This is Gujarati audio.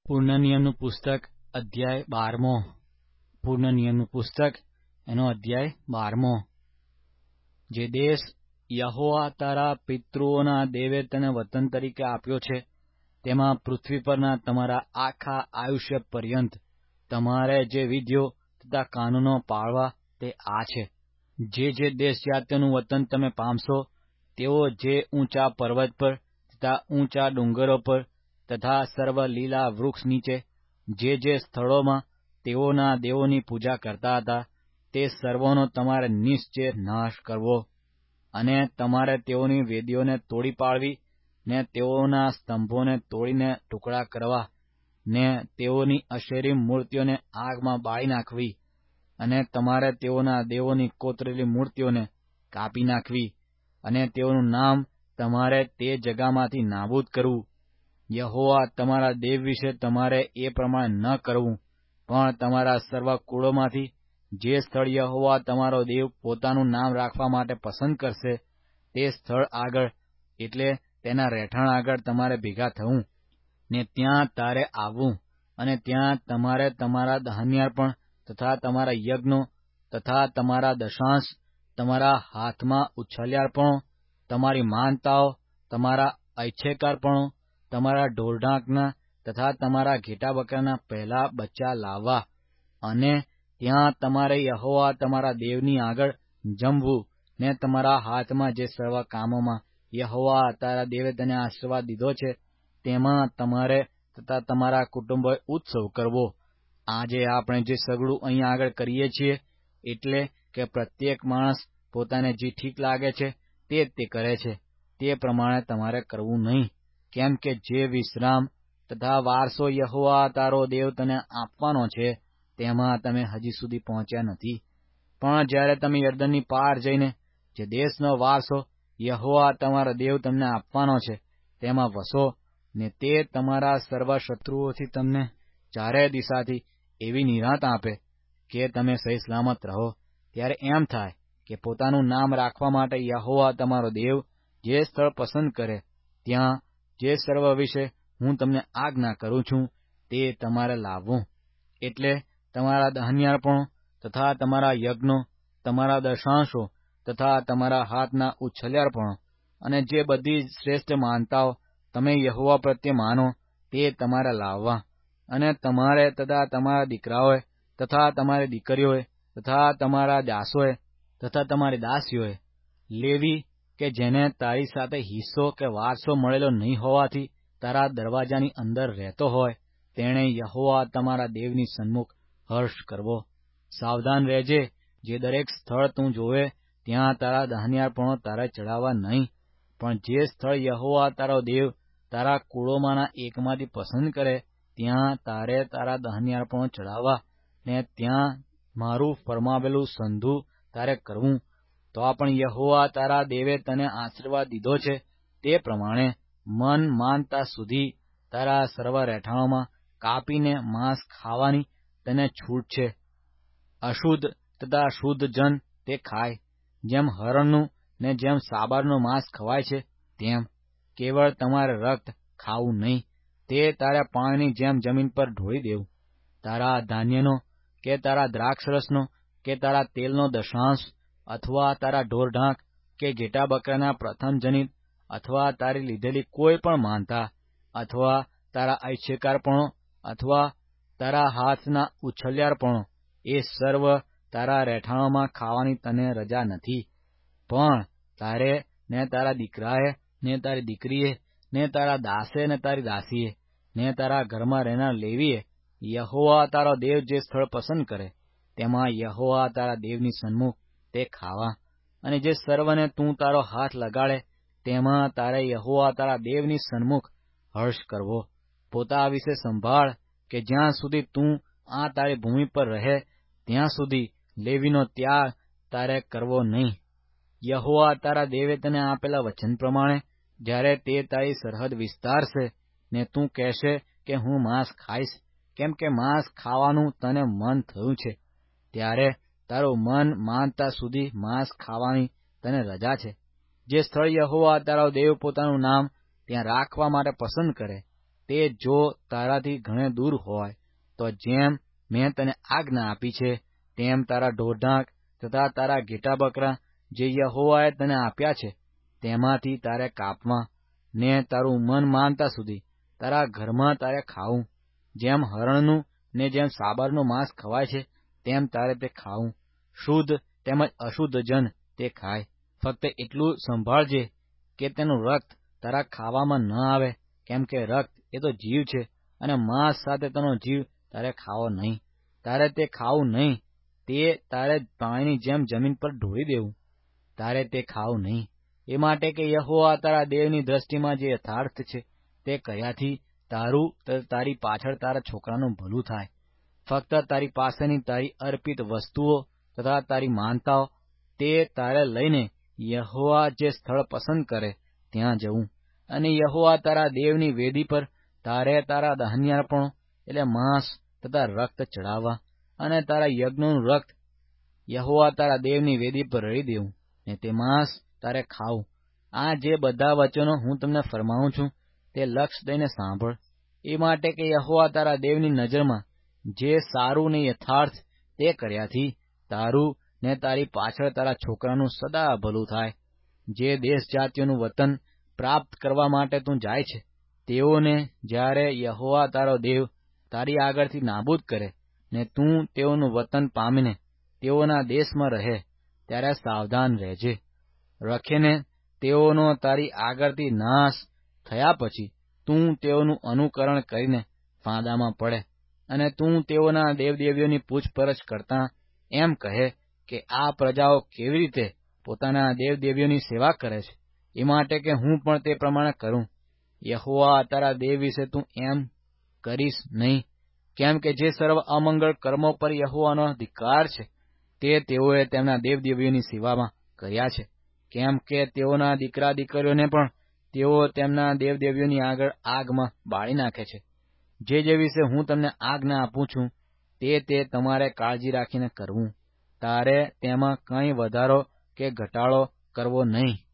પૂર્ણ નિયમનું પુસ્તક અધ્યાય 12 પૂર્ણ નિયમનું પુસ્તક એનો અધ્યાય 12 જે દેશ યહોવા તારા પિતૃઓના દેવે તને વતન તરીકે આપ્યો છે, તેમાં પૃથ્વી પરના તમારા આખા આયુષ્ય પર્યંત તમારે જે વિધિઓ તથા કાનૂનો પાળવા તે આ છે. જે દેશ જાત્યનું વતન તમે પામશો, તેઓ જે ઊંચા પર્વત પર તથા ઊંચા ડુંગરો પર તથા સર્વ લીલા વૃક્ષ નીચે જે સ્થળોમાં તેઓના દેવોની પૂજા કરતા હતા, તે સર્વોનો તમારે નિશ્ચય નાશ કરવો, અને તમારે તેઓની વેદીઓને તોડી પાડવી, ને તેઓના સ્તંભોને તોડીને ટુકડા કરવા, ને તેઓની અશેરી મૂર્તિઓને આગમાં બાળી નાખવી, અને તમારે તેઓના દેવોની કોતરેલી મૂર્તિઓને કાપી નાખવી, અને તેઓનું નામ તમારે તે જગામાંથી નાબૂદ કરવું. યહોવા તમારા દેવ વિશે તમારે એ પ્રમાણે ન કરવું, પણ તમારા સર્વ કુળોમાંથી જે સ્થળ યહોવા તમારો દેવ પોતાનું નામ રાખવા માટે પસંદ કરશે, તે સ્થળ આગળ, એટલે તેના રહેઠાણ આગળ તમારે ભેગા થવું, ને ત્યાં તારે આવવું, અને ત્યાં તમારે તમારા ધાન્યાર્પણ તથા તમારા યજ્ઞો તથા તમારા દશાંશ, તમારા હાથમાં ઉછાલ્યાર્પણો, તમારી માનતાઓ, તમારા ઐચ્છિકાર્પણો, તમારા ઢોરઢાંકના તથા તમારા ઘેટા બકરાના પહેલા બચ્ચા લાવવા, અને ત્યાં તમારે યહોવા તમારા દેવની આગળ જમવું, ને તમારા હાથમાં જે સર્વ કામોમાં યહોવા તારા દેવે તને આશીર્વાદ દીધો છે, તેમાં તમારે તથા તમારા કુટુંબોએ ઉત્સવ કરવો. આજે આપણે જે સગળું અહીં આગળ કરીએ છીએ, એટલે કે પ્રત્યેક માણસ પોતાને જે ઠીક લાગે છે તે કરે છે, તે પ્રમાણે તમારે કરવું નહીં, કેમ કે જે વિશ્રામ તથા વારસો યહોવા તારો દેવ તને આપવાનો છે, તેમાં તમે હજી સુધી પહોંચ્યા નથી. પણ જ્યારે તમે યરદનની પાર જઈને જે દેશનો વારસો યહોવા તમારો દેવ તમને આપવાનો છે, તેમાં વસો, ને તે તમારા સર્વ શત્રુઓથી તમને ચારે દિશાથી એવી નિરાંત આપે કે તમે સહી સલામત રહો, ત્યારે એમ થાય કે પોતાનું નામ રાખવા માટે યહોવા તમારો દેવ જે સ્થળ પસંદ કરે, ત્યાં જે સર્વ વિશે હું તમને આજ્ઞા કરું છું તે તમારે લાવવું, એટલે તમારા ધાન્યાર્પણો તથા તમારા યજ્ઞો, તમારા દશાંશો તથા તમારા હાથના ઉછાલ્યાર્પણો, અને જે બધી શ્રેષ્ઠ માનતાઓ તમે યહોવા પ્રત્યે માનો તે તમારે લાવવા, અને તમારે તથા તમારા દીકરાઓએ તથા તમારી દીકરીઓએ તથા તમારા દાસોએ તથા તમારી દાસીઓએ, લેવી કે જેને તારી સાથે હિસ્સો કે વારસો મળેલો નહીં હોવાથી તારા દરવાજાની અંદર રહેતો હોય, તેણે યહોવા તમારા દેવની સન્મુખ હર્ષ કરવો. સાવધાન રહેજે, જે દરેક સ્થળ તું જોવે ત્યાં તારા ધાન્યાર્પણો તારે ચડાવવા નહીં, પણ જે સ્થળ યહોવા તારો દેવ તારા કુળોમાંના એકમાંથી પસંદ કરે, ત્યાં તારે તારા ધાન્યાર્પણો ચડાવવા, ને ત્યાં મારું ફરમાવેલું સંધું તારે કરવું. તો પણ યહોવા તારા દેવે તને આશીર્વાદ દીધો છે, તે પ્રમાણે મન માનતા સુધી તારા સર્વ રહેઠાણોમાં કાપીને માંસ ખાવાની તને છૂટ છે. અશુદ્ધ તથા શુદ્ધ જન તે ખાય, જેમ હરણનું ને જેમ સાબરનું માંસ ખવાય છે, તેમ. કેવળ તમારે રક્ત ખાવું નહીં, તે તારે પાણીની જેમ જમીન પર ઢોળી દેવું. તારા ધાન્યનો કે તારા દ્રાક્ષરસનો કે તારા તેલનો દશાંશ, અથવા તારા ઢોરઢાંક કે ઘેટા બકરાના પ્રથમ જનિત, અથવા તારી લીધેલી કોઈ પણ માનતા, અથવા તારા ઐચ્છિકાર્પણો, અથવા તારા હાથના ઉછાલ્યાર્પણો, એ સર્વ તારા રહેઠાણોમાં ખાવાની તને રજા નથી. પણ તારે ને તારા દીકરાએ ને તારી દીકરીએ ને તારા દાસે ને તારી દાસીએ ને તારા ઘરમાં રહેનાર લેવીએ યહોવા તારો દેવ જે સ્થળ પસંદ કરે, તેમાં યહોવા તારા દેવની સન્મુખ તે ખાવા, અને જે સર્વને તું તારો હાથ લગાડે તેમાં તારે યહોવા તારા દેવની સન્મુખ હર્ષ કરવો. પોતા વિશે સંભાળ કે જ્યાં સુધી તું આ તારી ભૂમિ પર રહે ત્યાં સુધી લેવીનો ત્યાગ તારે કરવો નહીં. યહોવા તારા દેવે તને આપેલા વચન પ્રમાણે જ્યારે તે તારી સરહદ વિસ્તારશે, ને તું કહેશે કે હું માંસ ખાઈશ, કેમ કે માંસ ખાવાનું તને મન થયું છે, ત્યારે તારું મન માનતા સુધી માંસ ખાવાની તને રજા છે. જે સ્થળ યહોવા તારો દેવ પોતાનું નામ ત્યાં રાખવા માટે પસંદ કરે, તે જો તારાથી ઘણે દૂર હોય તો જેમ મેં તને આજ્ઞા આપી છે તેમ તારા ઢોરઢાંક તથા તારા ઘેટા બકરા જે યહોવાએ તને આપ્યા છે તેમાંથી તારે કાપવા ને તારું મન માનતા સુધી તારા ઘરમાં તારે ખાવું. જેમ હરણનું ને જેમ સાબરનું માંસ ખવાય છે તેમ તારે તે ખાવું. શુદ્ધ તેમજ અશુદ્ધ જન તે ખાય. ફક્ત એટલું સંભાળજે કે તેનું રક્ત તારા ખાવામાં ન આવે, કેમ કે રક્ત એ તો જીવ છે, અને માંસ સાથે તેનો જીવ તારે ખાવો નહીં. તારે તે ખાવું નહીં. તે તારે પાણીની જેમ જમીન પર ઢોળી દેવું. તારે તે ખાવું નહીં. એ માટે કે યહોવા તારા દેવની દ્રષ્ટિમાં જે યથાર્થ છે તે કર્યાથી તારું તારી પાછળ તારા છોકરાનું ભલું થાય. ફક્ત તારી પાસેની તારી અર્પિત વસ્તુઓ તથા તારી માનતાઓ તે તારે લઈને યહોવા જે સ્થળ પસંદ કરે ત્યાં જવું. અને યહોવા તારા દેવની વેદી પર તારે તારા ધાન્યાર્પણો એટલે માંસ તથા રક્ત ચડાવવા, અને તારા યજ્ઞોનું રક્ત યહોવા તારા દેવની વેદી પર રેડી દેવું, ને તે માંસ તારે ખાવું. આ જે બધા વચનો હું તમને ફરમાવું છું તે લક્ષ દઈને સાંભળ. એ માટે કે યહોવા તારા દેવની નજરમાં જે સારું ને યથાર્થ તે કર્યાથી તારું ને તારી પાછળ તારા છોકરાનું સદા ભલું થાય. જે દેશ જાતિઓનું વતન પ્રાપ્ત કરવા માટે તું જાય છે તેઓને જ્યારે યહોવા તારો દેવ તારી આગળથી નાબૂદ કરે ને તું તેઓનું વતન પામીને તેઓના દેશમાં રહે ત્યારે સાવધાન રહેજે. રખેને તેઓનો તારી આગળથી નાશ થયા પછી તું તેઓનું અનુકરણ કરીને ફાંદામાં પડે, અને તું તેઓના દેવદેવીઓની પૂછપરછ કરતા એમ કહે કે આ પ્રજાઓ કેવી રીતે પોતાના દેવદેવીઓની સેવા કરે છે, એ માટે કે હું પણ તે પ્રમાણે કરું. યહોવા તારા દેવ વિશે તું એમ કરીશ નહીં, કેમ કે જે સર્વ અમંગળ કર્મો પર યહોવાનો ધિક્કાર છે તે તેઓએ તેમના દેવદેવીઓની સેવામાં કર્યા છે. કેમ કે તેઓના દીકરા દીકરીઓને પણ તેઓ તેમના દેવદેવીઓની આગળ આગમાં બાળી નાખે છે. જે વિશે હું તમને આજ્ઞા આપું છું તે તમારે કાળજી રાખીને કરવું. તારે તેમાં કંઈ વધારો કે ઘટાડો કરવો નહીં.